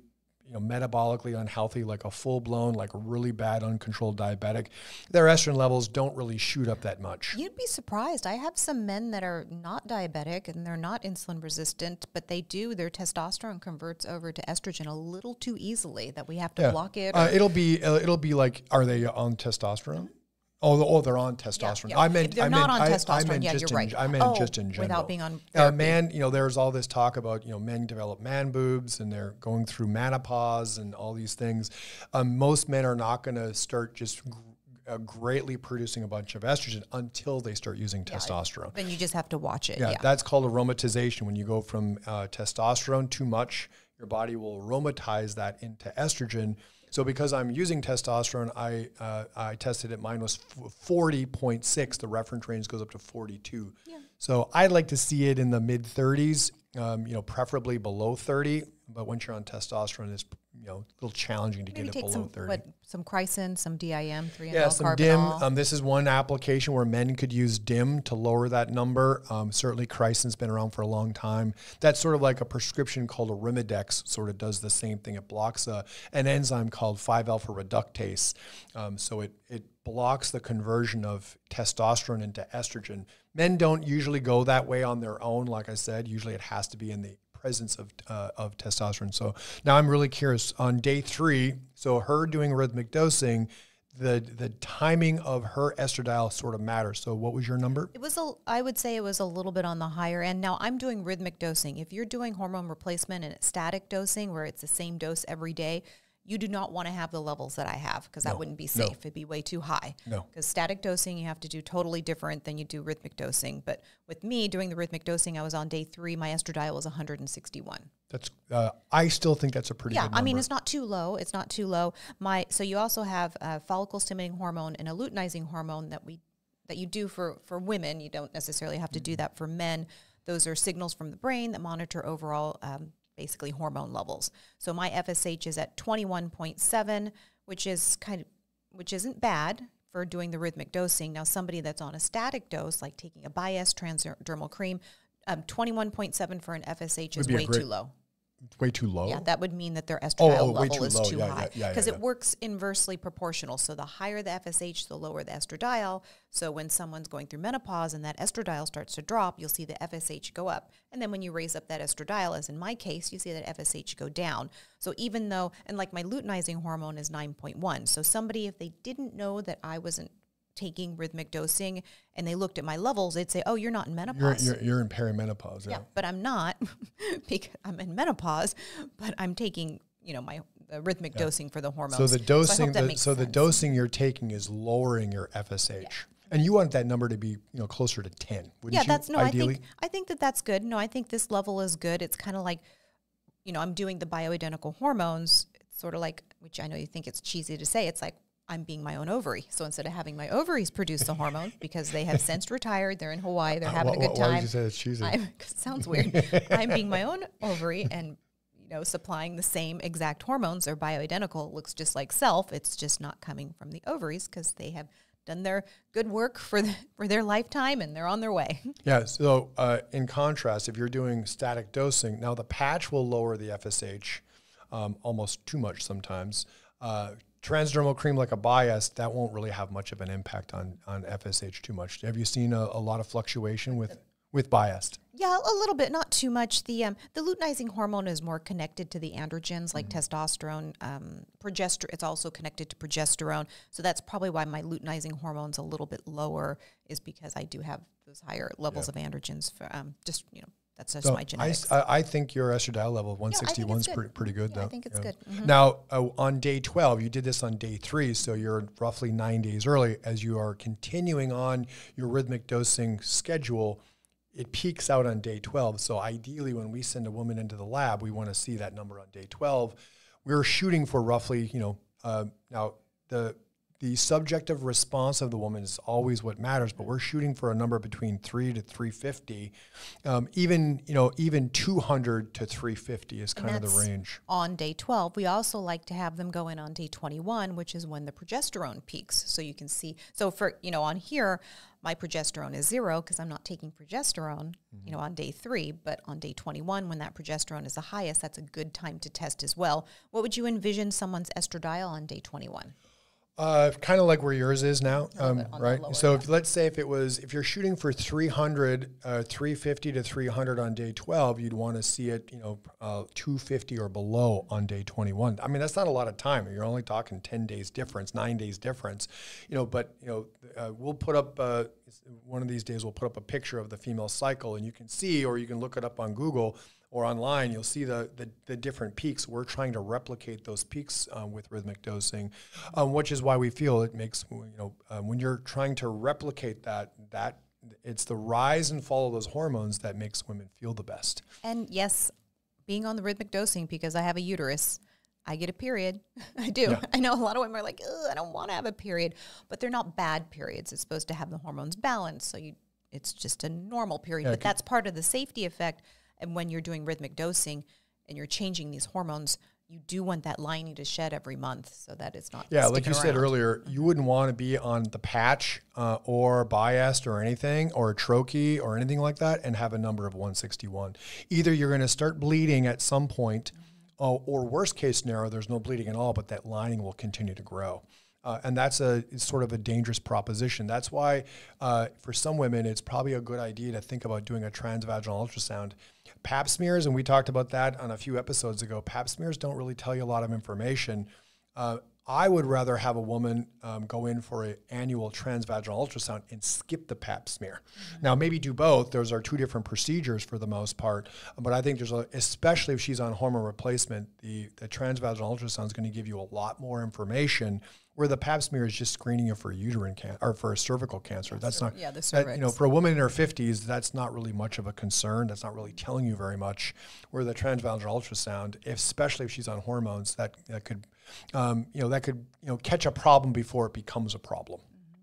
you know, metabolically unhealthy, like a full-blown, like really bad, uncontrolled diabetic, their estrogen levels don't really shoot up that much. You'd be surprised. I have some men that are not diabetic and they're not insulin resistant, but they do, their testosterone converts over to estrogen a little too easily that we have to Yeah. block it. Uh, it'll be, uh, it'll be like, are they on testosterone? Oh, oh, they're on testosterone. Yeah, yeah. I meant, If they're I not meant, on I, testosterone, I meant yeah, just you're in, right. I meant Oh, just in general. without being on Uh, therapy. man, you know, there's all this talk about, you know, men develop man boobs and they're going through menopause and all these things. Um, most men are not going to start just gr- uh, greatly producing a bunch of estrogen until they start using Yeah, testosterone. Then you just have to watch it. Yeah, Yeah. that's called aromatization. When you go from uh, testosterone too much, your body will aromatize that into estrogen. So because I'm using testosterone, I uh, I tested it. Mine was forty point six. The reference range goes up to forty-two. Yeah. So I'd like to see it in the mid thirties, um, you know, preferably below thirty. But once you're on testosterone, it's, you know, a little challenging to Maybe get it take below some, thirty. what, some Chrysin, some D I M, three Yeah, some D I M. carbinol. Um, this is one application where men could use D I M to lower that number. Um, certainly, Chrysin's been around for a long time. That's sort of like a prescription called Arimidex, sort of does the same thing. It blocks a, an enzyme called five alpha reductase. Um, so it, it blocks the conversion of testosterone into estrogen. Men don't usually go that way on their own. Like I said, usually it has to be in the presence of uh, of testosterone. So now I'm really curious on day three. So her doing rhythmic dosing, the the timing of her estradiol sort of matters. So what was your number? It was a, I would say it was a little bit on the higher end. Now I'm doing rhythmic dosing. If you're doing hormone replacement and it's static dosing where it's the same dose every day, you do not want to have the levels that I have because that No, wouldn't be no. safe. It'd be way too high. No. Because static dosing, you have to do totally different than you do rhythmic dosing. But with me doing the rhythmic dosing, I was on day three. My estradiol was one hundred sixty-one. That's uh, I still think that's a pretty Yeah, good number. I mean, it's not too low. It's not too low. My So you also have uh, follicle stimulating hormone and a luteinizing hormone that we that you do for, for women. You don't necessarily have to do that for men. Those are signals from the brain that monitor overall um, basically hormone levels. So my F S H is at twenty-one point seven, which is kind of, which isn't bad for doing the rhythmic dosing. Now, somebody that's on a static dose, like taking a Bias transdermal cream, um, twenty-one point seven for an F S H is Would be a way great- too low. way too low. Yeah, that would mean that their Oh, estradiol oh, way level too is low. too Yeah, high yeah, yeah, because yeah, it yeah. works inversely proportional. So the higher the F S H, the lower the estradiol. So when someone's going through menopause and that estradiol starts to drop, you'll see the F S H go up. And then when you raise up that estradiol, as in my case, you see that F S H go down. So even though, and like my luteinizing hormone is nine point one. So somebody, if they didn't know that I wasn't taking rhythmic dosing and they looked at my levels, they'd say, oh, you're not in You're, menopause. you're, you're in perimenopause. Yeah. Yeah, but I'm not because I'm in menopause, but I'm taking, you know, my uh, rhythmic dosing for the hormones. So the I dosing, hope that the, makes so the sense. dosing you're taking is lowering your F S H, and you want that number to be, you know, closer to ten. Wouldn't Yeah, you, that's no. ideally? I think I think that that's good. No, I think this level is good. It's kind of like, you know, I'm doing the bioidentical hormones. It's sort of like, which I know you think it's cheesy to say. It's like I'm being my own ovary. So instead of having my ovaries produce the hormone because they have since retired, they're in Hawaii, they're having Wh- a good wh- Why did time. you say it's cheesy? I'm, 'cause it sounds weird. I'm being my own ovary and, you know, supplying the same exact hormones. They're bioidentical. It looks just like self. It's just not coming from the ovaries because they have done their good work for the, for their lifetime and they're on their way. Yeah. So uh, in contrast, if you're doing static dosing, now the patch will lower the F S H um, almost too much sometimes. Uh, transdermal cream like a Bias, that won't really have much of an impact on, on F S H too much. Have you seen a, a lot of fluctuation with, with Biased? Yeah, a little bit, not too much. The um, the luteinizing hormone is more connected to the androgens like Mm-hmm. testosterone, um, progesterone. It's also connected to progesterone, so that's probably why my luteinizing hormone's a little bit lower. Is because I do have those higher levels of androgens. For um, just you know, that's just So my I, genetics. I I think your estradiol level of one sixty-one is good. pretty, pretty good, Yeah, though. I think it's good. Mhm. Now, uh, on day twelve, you did this on day three, so you're roughly nine days early. As you are continuing on your rhythmic dosing schedule, it peaks out on day twelve. So ideally, when we send a woman into the lab, we want to see that number on day twelve. We're shooting for roughly, you know, uh, now the the subjective response of the woman is always what matters, but we're shooting for a number between three to three fifty. Um, even, you know, even two hundred to three fifty is kind of the range. On day twelve, we also like to have them go in on day twenty-one, which is when the progesterone peaks. So you can see, so for, you know, on here, my progesterone is zero because I'm not taking progesterone, mm-hmm. you know, on day three, but on day twenty-one, when that progesterone is the highest, that's a good time to test as well. What would you envision someone's estradiol on day twenty-one? Uh, kind of like where yours is now, um, right? So if, let's say if it was, if you're shooting for three hundred, uh, three fifty to three hundred on day twelve, you'd want to see it, you know, uh, two fifty or below on day twenty-one. I mean, that's not a lot of time. You're only talking ten days difference, nine days difference, you know, but, you know, uh, we'll put up, uh, one of these days we'll put up a picture of the female cycle and you can see, or you can look it up on Google or online, you'll see the, the, the different peaks. We're trying to replicate those peaks um, with rhythmic dosing, um, which is why we feel it makes, you know, um, when you're trying to replicate that, that it's the rise and fall of those hormones that makes women feel the best. And yes, being on the rhythmic dosing, because I have a uterus, I get a period. I do. Yeah. I know a lot of women are like, ugh, I don't want to have a period, but they're not bad periods. It's supposed to have the hormones balanced, so you, it's just a normal period, yeah, but that's part of the safety effect. And when you're doing rhythmic dosing and you're changing these hormones, you do want that lining to shed every month so that it's not Yeah, like you around. said earlier, you wouldn't want to be on the patch uh, or Biest or anything, or a troche or anything like that, and have a number of one sixty-one. Either you're going to start bleeding at some point, mm-hmm. uh, or worst case scenario, there's no bleeding at all, but that lining will continue to grow. Uh, and that's a it's sort of a dangerous proposition. That's why uh, for some women, it's probably a good idea to think about doing a transvaginal ultrasound. Pap smears, and we talked about that on a few episodes ago, Pap smears don't really tell you a lot of information. Uh, I would rather have a woman um, go in for an annual transvaginal ultrasound and skip the Pap smear. Mm-hmm. Now, maybe do both. Those are two different procedures for the most part. But I think there's a, especially if she's on hormone replacement, the, the transvaginal ultrasound is going to give you a lot more information, where the Pap smear is just screening you for uterine cancer or for cervical cancer. That's not, yeah, the cervix. That, you know, for a woman in her fifties, that's not really much of a concern. That's not really telling you very much. Where the transvaginal ultrasound, if, especially if she's on hormones, that, that could, um, you know, that could, you know, catch a problem before it becomes a problem.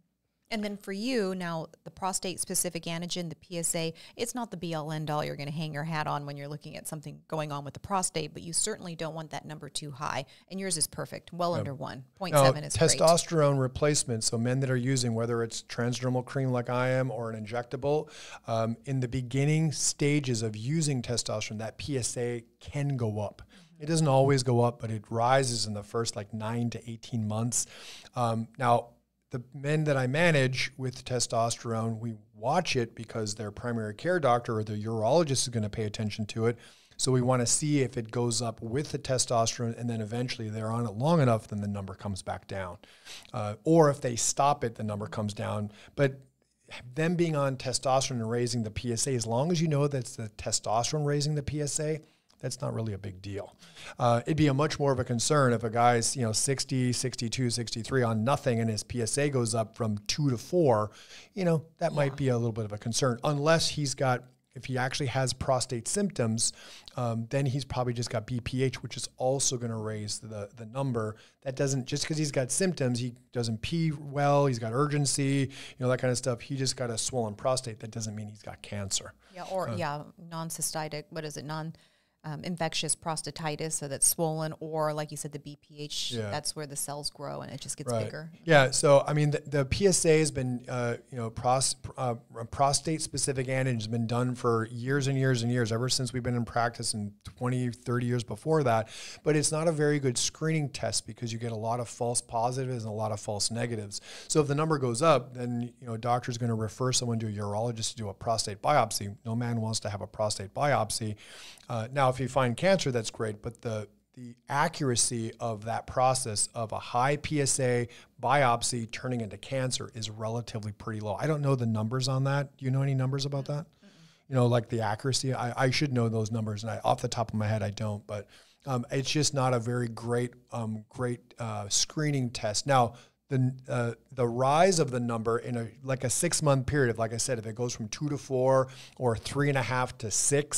And then for you, now, the prostate-specific antigen, the P S A, it's not the be-all, end-all you're going to hang your hat on when you're looking at something going on with the prostate, but you certainly don't want that number too high. And yours is perfect, well under one. zero point seven is great. Testosterone replacement, so men that are using, whether it's transdermal cream like I am or an injectable, um, in the beginning stages of using testosterone, that P S A can go up. It doesn't always go up, but it rises in the first like nine to eighteen months. Um, now, the men that I manage with testosterone, we watch it because their primary care doctor or their urologist is going to pay attention to it. So we want to see if it goes up with the testosterone, and then eventually they're on it long enough, then the number comes back down. Uh, or if they stop it, the number comes down. But them being on testosterone and raising the P S A, as long as you know that's the testosterone raising the P S A, that's not really a big deal. Uh, it'd be a much more of a concern if a guy's, you know, sixty, sixty-two, sixty-three on nothing and his P S A goes up from two to four, you know, that yeah. might be a little bit of a concern. Unless he's got, if he actually has prostate symptoms, um, then he's probably just got B P H, which is also going to raise the, the number. That doesn't, just because he's got symptoms, he doesn't pee well, he's got urgency, you know, that kind of stuff. He just got a swollen prostate. That doesn't mean he's got cancer. Yeah, or, uh, yeah, non-cystitic, what is it, non- Um, infectious prostatitis, so that's swollen, or like you said, the B P H, yeah. that's where the cells grow and it just gets right. bigger. Yeah, so I mean, the, the P S A has been, uh, you know, pros, uh, prostate-specific antigen has been done for years and years and years, ever since we've been in practice, and twenty, thirty years before that. But it's not a very good screening test because you get a lot of false positives and a lot of false negatives. So if the number goes up, then, you know, a doctor's going to refer someone to a urologist to do a prostate biopsy. No man wants to have a prostate biopsy. Uh, now, if you find cancer, that's great, but the the accuracy of that process of a high P S A biopsy turning into cancer is relatively pretty low. I don't know the numbers on that. Do you know any numbers about that? Mm-mm. You know, like the accuracy? I, I should know those numbers, and I, off the top of my head, I don't, but um, it's just not a very great, um, great uh, screening test. Now, the uh, the rise of the number in a like a six month period, like I said, if it goes from two to four or three and a half to six,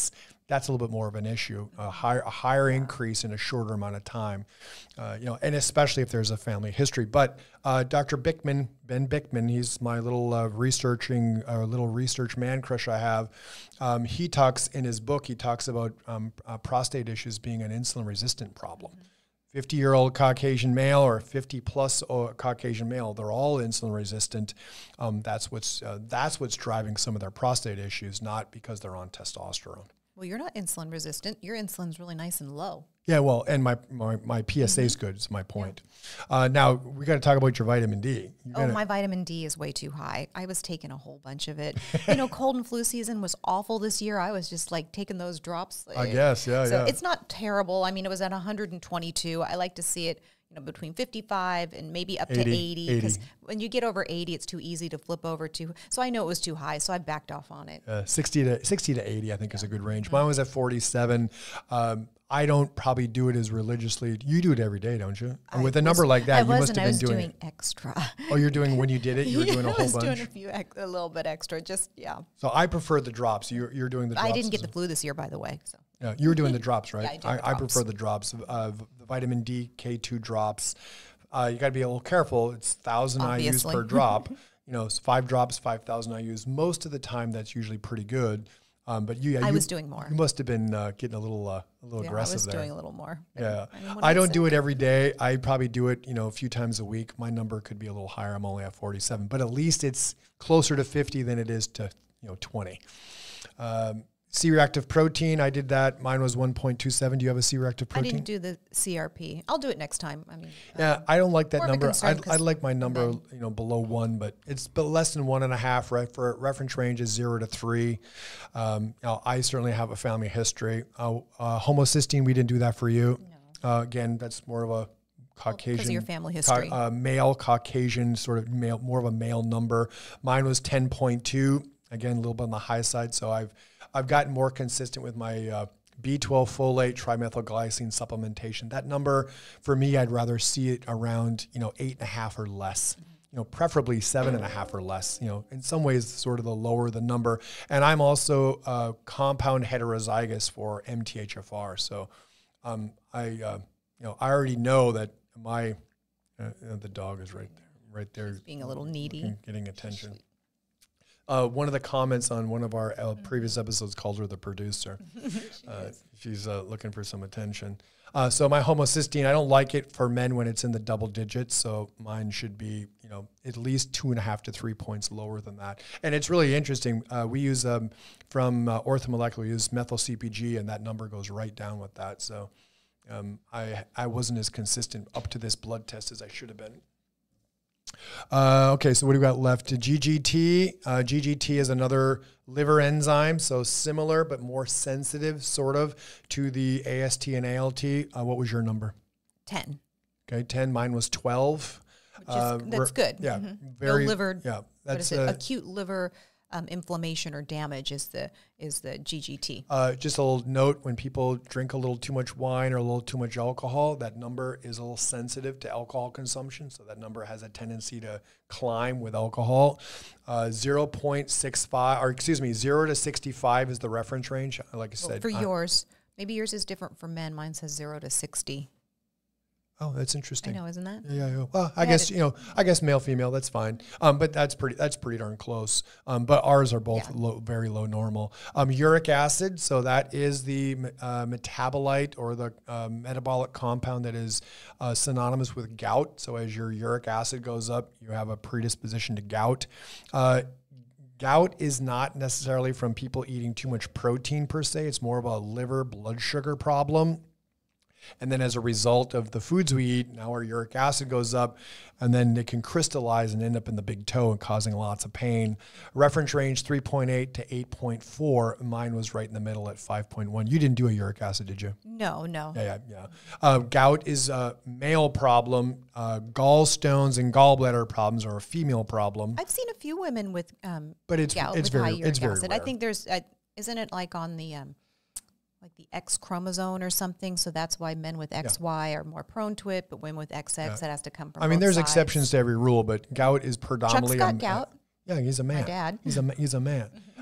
that's a little bit more of an issue, a higher, a higher increase in a shorter amount of time, uh, you know, and especially if there's a family history. But uh, Doctor Bickman, Ben Bickman, he's my little uh, researching, uh, little research man crush I have. Um, he talks in his book, he talks about um, uh, prostate issues being an insulin resistant problem. fifty-year-old Caucasian male or fifty-plus Caucasian male, they're all insulin resistant. Um, that's what's uh, that's what's driving some of their prostate issues, not because they're on testosterone. Well, you're not insulin resistant. Your insulin's really nice and low. Yeah, well, and my my, my P S A is mm-hmm. good, is my point. Yeah. Uh, now, we got to talk about your vitamin D. You oh, gotta, my vitamin D is way too high. I was taking a whole bunch of it. You know, cold and flu season was awful this year. I was just like taking those drops. I guess, yeah, so yeah. it's not terrible. I mean, it was at one hundred twenty-two. I like to see it, you know, between fifty-five and maybe up eighty, to eighty. Because when you get over eighty, it's too easy to flip over to. So I know it was too high, so I backed off on it. Uh, sixty to sixty to eighty, I think, yeah. is a good range. Mine was at forty-seven. Um, I don't probably do it as religiously. You do it every day, don't you? And with a was, number like that, I you must have I been was doing, doing extra. Oh, you're doing when you did it. You were doing a whole I was bunch. doing a few, ex- a little bit extra. Just yeah. So I prefer the drops. You're you're doing the drops. I didn't get the flu this year, by the way. So yeah, you were doing the drops, right? Yeah, I, did I, the I drops. prefer the drops. Uh, the vitamin D K two drops. Uh, you got to be a little careful. It's thousand I U's per drop. You know, it's five drops, five thousand I U's. Most of the time, that's usually pretty good. Um, but you, yeah, I you, was doing more. You must have been uh, getting a little, uh, a little yeah, aggressive I was there. doing a little more. Yeah, I, mean, I don't do it every day. I probably do it, you know, a few times a week. My number could be a little higher. I'm only at forty-seven, but at least it's closer to fifty than it is to, you know, twenty. Um, C-reactive protein, I did that. Mine was one point two seven. Do you have a C-reactive protein? I didn't do the C R P. I'll do it next time. I mean, yeah, um, I don't like that number. I I like my number, then, you know, below one, but it's but less than one and a half. Right, for reference range is zero to three. Um, you know, I certainly have a family history. Uh, uh, homocysteine, we didn't do that for you. No. Uh, again, that's more of a Caucasian, because of your family history, ca- uh, male Caucasian sort of male, more of a male number. Mine was ten point two. Again, a little bit on the high side. So I've I've gotten more consistent with my uh, B twelve folate trimethylglycine supplementation. That number for me, I'd rather see it around, you know, eight and a half or less. You know, preferably seven and a half or less. You know, in some ways, sort of the lower the number. And I'm also uh, compound heterozygous for M T H F R. So um, I, uh, you know, I already know that my uh, the dog is right there, right there, She's being a little needy, getting attention. Uh, one of the comments on one of our uh, previous episodes called her the producer. she uh, she's uh, looking for some attention. Uh, so my homocysteine, I don't like it for men when it's in the double digits. So mine should be, you know, at least two and a half to three points lower than that. And it's really interesting. Uh, we use um, from uh, Orthomolecular, we use methyl C P G, and that number goes right down with that. So um, I I wasn't as consistent up to this blood test as I should have been. Uh, okay, so what do we got left? G G T. Uh, G G T is another liver enzyme, so similar but more sensitive, sort of, to the A S T and A L T. Uh, what was your number? ten. Okay, ten. Mine was twelve. Which is, uh, that's good. Yeah, mm-hmm. very. No liver. Yeah, that's what is it? Uh, acute liver um, inflammation or damage is the is the G G T. Uh, just a little note: when people drink a little too much wine or a little too much alcohol, that number is a little sensitive to alcohol consumption. So that number has a tendency to climb with alcohol. Uh, zero point six five, or excuse me, zero to sixty-five is the reference range. Like I said, well, for uh, yours, maybe yours is different for men. Mine says zero to sixty. Oh, that's interesting. I know, isn't that? Yeah, yeah. Well, I yeah, guess, you know, I guess male, female, that's fine. Um, but that's pretty, that's pretty darn close. Um, but ours are both yeah. low, very low normal. Um, uric acid. So that is the uh, metabolite or the uh, metabolic compound that is uh, synonymous with gout. So as your uric acid goes up, you have a predisposition to gout. Uh, Gout is not necessarily from people eating too much protein per se. It's more of a liver blood sugar problem. And then as a result of the foods we eat, now our uric acid goes up, and then it can crystallize and end up in the big toe and causing lots of pain. Reference range three point eight to eight point four. Mine was right in the middle at five point one. You didn't do a uric acid, did you? No, no. Yeah, yeah, yeah. Uh, gout is a male problem. Uh, gallstones and gallbladder problems are a female problem. I've seen a few women with um, but it's gout it's with very high uric it's very acid. rare. I think there's, uh, isn't it like on the um, like the X chromosome or something? So that's why men with X Y yeah. are more prone to it, but women with X X, yeah. it has to come from I mean, both there's sides. exceptions to every rule, but gout is predominantly... Chuck's got a, gout. Yeah, he's a man. My dad. He's a he's a man.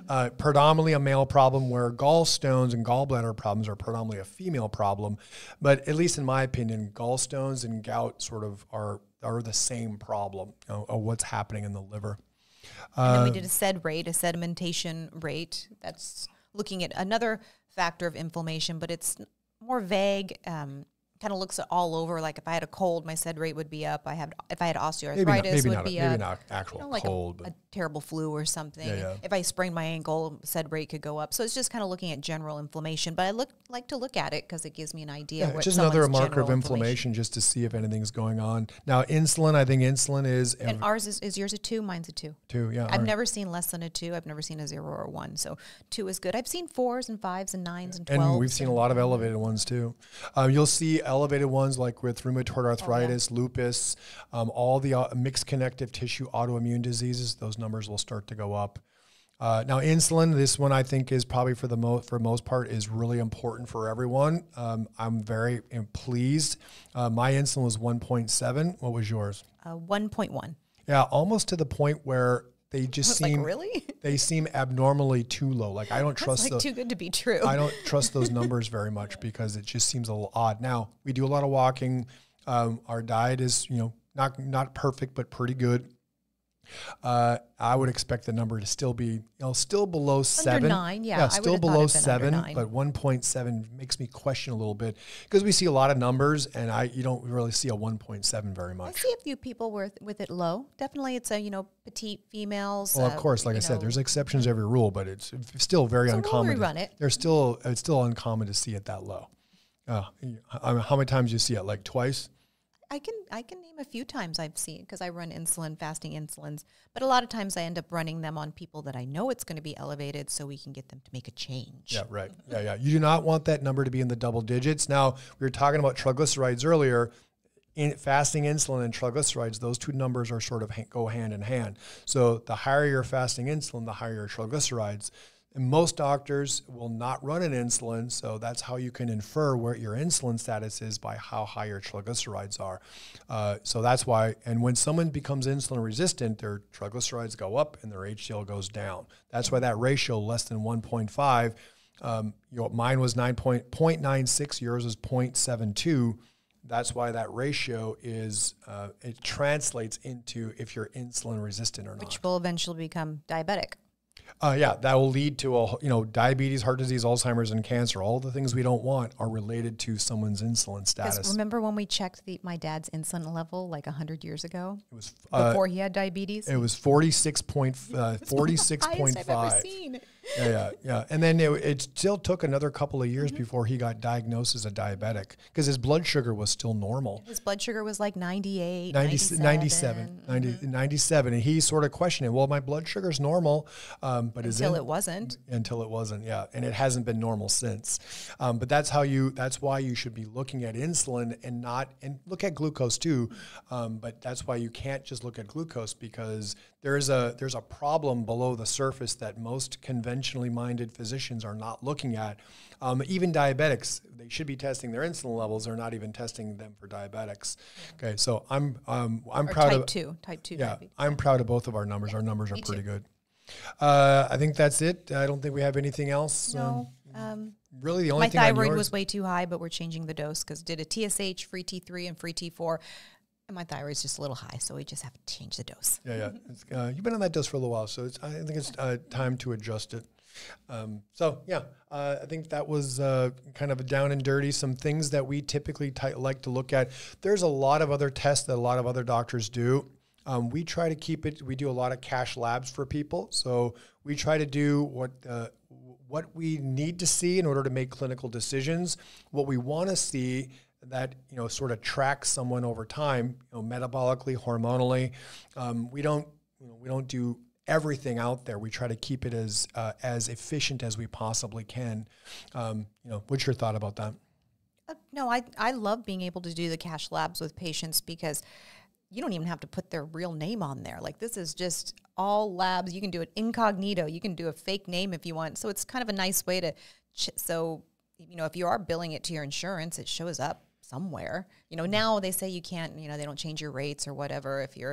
uh, predominantly a male problem, where gallstones and gallbladder problems are predominantly a female problem. But at least in my opinion, gallstones and gout sort of are are the same problem, you know, of what's happening in the liver. And then we did a sed rate, a sedimentation rate. That's looking at another factor of inflammation, but it's more vague. Um, kind of looks at all over. Like if I had a cold, my sed rate would be up. I have if I had osteoarthritis, maybe not, maybe would not, be a, maybe up. not actual You know, like cold, a, but a terrible flu or something. Yeah, yeah. If I sprained my ankle, sed rate could go up. So it's just kind of looking at general inflammation. But I look like to look at it because it gives me an idea. Yeah, of what just another someone's marker of general inflammation, just to see if anything's going on. Now, insulin, I think insulin is And ours is, is yours a two? Mine's a two. two. Yeah, I've ours- never seen less than a two. I've never seen a zero or a one. So two is good. I've seen fours and fives and nines and twelves. And we've seen a lot of elevated ones too. Um, you'll see elevated ones like with rheumatoid arthritis, Oh, yeah. lupus, um, all the uh, mixed connective tissue autoimmune diseases. Those numbers will start to go up. Uh, now, insulin, this one I think is probably for the most for most part is really important for everyone. Um, I'm very um, pleased. Uh, my insulin was one point seven. What was yours? Uh, one point one. Yeah, almost to the point where they just Like, seem really? they seem abnormally too low. Like I don't That's trust like the, too good to be true. I don't trust those numbers very much because it just seems a little odd. Now, we do a lot of walking. Um, our diet is, you know, not not perfect, but pretty good. Uh, I would expect the number to still be, you know, still below seven. nine, yeah, I would still have thought below it'd been under seven, nine. but one point seven makes me question a little bit because we see a lot of numbers, and I you don't really see a one point seven very I much. see a few people with with it low. Definitely, it's a you know petite females. Well, of uh, course, like I you said, know, there's exceptions to every rule, but it's still very So we'll uncommon. to- rerun it. There's still it's still uncommon to see it that low. Uh, I mean, how many times do you see it? Like twice? I can I can name a few times I've seen because I run insulin fasting insulins, but a lot of times I end up running them on people that I know it's going to be elevated, so we can get them to make a change. Yeah, right. Yeah, yeah. You do not want that number to be in the double digits. Now, we were talking about triglycerides earlier. In fasting insulin and triglycerides, those two numbers are sort of ha- go hand in hand. So the higher your fasting insulin, the higher your triglycerides. And most doctors will not run an insulin, so that's how you can infer where your insulin status is by how high your triglycerides are. Uh, so that's why, and when someone becomes insulin resistant, their triglycerides go up and their H D L goes down. That's why that ratio less than one point five, um, you know, mine was nine point, zero point nine six, yours was zero point seven two. That's why that ratio is, uh, it translates into if you're insulin resistant or not. Which will eventually become diabetic. Uh, yeah, that will lead to a you know diabetes, heart disease, Alzheimer's, and cancer. All the things we don't want are related to someone's insulin Because status. remember when we checked the, my dad's insulin level like a hundred years ago It was uh, before he had diabetes? it was forty six point uh, forty six point Highest I've ever five. seen. Yeah, yeah, yeah. And then it, it still took another couple of years before he got diagnosed as a diabetic because his blood sugar was still normal. His blood sugar was like ninety-eight, ninety, ninety-seven. ninety-seven, ninety, ninety-seven, and he sort of questioned it. Well, my blood sugar's normal, um, but is Until in- it wasn't. until it wasn't, yeah, and it hasn't been normal since. Um, but that's how you. That's why you should be looking at insulin and not and look at glucose too. Um, but that's why you can't just look at glucose because there's a there's a problem below the surface that most conventionally minded physicians are not looking at. Um, even diabetics, they should be testing their insulin levels. They're not even testing them for diabetics. Okay, so I'm um, I'm Or proud type of two, type two yeah, diabetes. I'm proud of both of our numbers. Our numbers are Me pretty too. good. Uh, I think that's it. I don't think we have anything else. No. Um, Um, really, the only my thing on thyroid yours- was way too high, but we're changing the dose because did a T S H, free T three, and free T four. And my thyroid's just a little high, so we just have to change the dose. Yeah, yeah. It's, uh, you've been on that dose for a little while, so it's, I think it's uh, time to adjust it. Um, so yeah, uh, I think that was uh, kind of a down and dirty. Some things that we typically ty- like to look at. There's a lot of other tests that a lot of other doctors do. Um, we try to keep it. We do a lot of cash labs for people, so we try to do what uh, what we need to see in order to make clinical decisions. What we want to see that you know sort of tracks someone over time, you know, metabolically, hormonally. Um, we don't you know, we don't do everything out there. We try to keep it as uh, as efficient as we possibly can. Um, you know, what's your thought about that? Uh, no, I I love being able to do the cash labs with patients because you don't even have to put their real name on there. Like this is just all labs. You can do it incognito. You can do a fake name if you want. So it's kind of a nice way to, ch- so, you know, if you are billing it to your insurance, it shows up somewhere. You know, now they say you can't, you know, they don't change your rates or whatever if you're,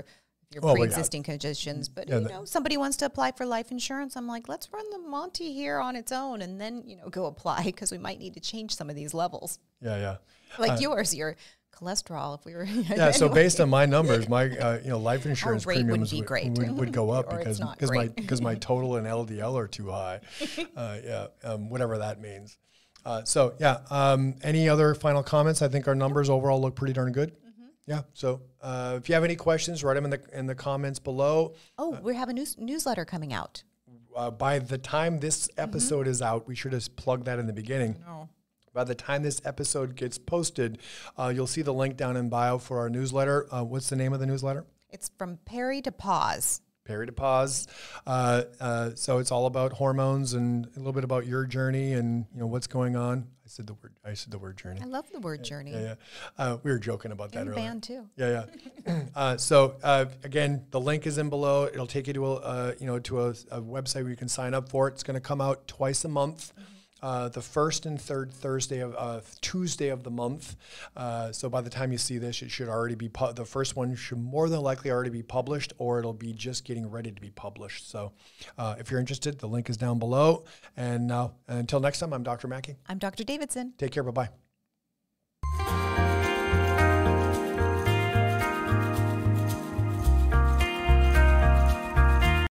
your Well, we- pre-existing conditions. But, Yeah, you the- know, somebody wants to apply for life insurance. I'm like, let's run the Monty here on its own and then, you know, go apply because we might need to change some of these levels. Yeah, yeah. Like Uh, yours, your cholesterol, if we were... Yeah, so based on my numbers, my uh, you know life insurance rate would premiums be would, great. would, would go up Or it's because not because my great. because my total and L D L are too high. Uh, yeah, um, whatever that means. Uh, so yeah, um, any other final comments? I think our numbers overall look pretty darn good. Mm-hmm. Yeah. So uh, if you have any questions, write them in the in the comments below. Oh, we have a news, newsletter coming out. Uh, by the time this episode is out, we should have plugged that in the beginning. No. By the time this episode gets posted, uh, you'll see the link down in bio for our newsletter. Uh, what's the name of the newsletter? It's from Perry to Pause. Perry to Pause. Uh, uh, so it's all about hormones and a little bit about your journey and you know what's going on. I said the word. I said the word journey. I love the word journey. Yeah, yeah. Uh, we were joking about that And earlier. band, too. Yeah, yeah. uh, so uh, again, the link is in below. It'll take you to a uh, you know to a, a website where you can sign up for it. It's going to come out twice a month. Mm-hmm. Uh, the first and third Thursday of uh, Tuesday of the month. Uh, so by the time you see this, it should already be pu- the first one should more than likely already be published, or it'll be just getting ready to be published. So uh, if you're interested, the link is down below. And now until next time, I'm Doctor Mackey. I'm Doctor Davidson. Take care. Bye bye.